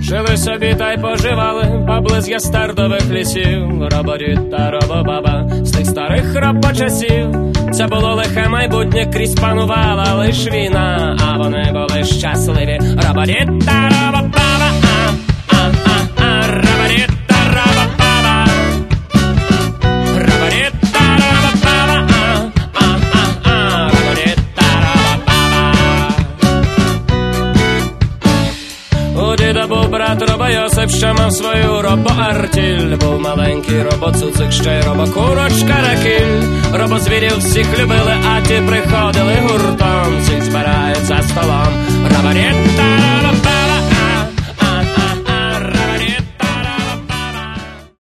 Жили собі та й поживали поблизь ястардових лісів. Роборід та робобаба з тих старих робочасів. Це було лихе майбутнє, крізь панувала лиш війна, а вони були щасливі. Роборід та робобаба, роборід та робобаба, роборід та робобаба, роборід та робобаба. У діда був брат робойосип, що мав свою робоартіль. Був маленький робоцуцик, ще й робокурочка Ракіль. Робозвірів всіх любили, а ті приходили гуртом. Всіх збирають за столом. Роборід та робобаба.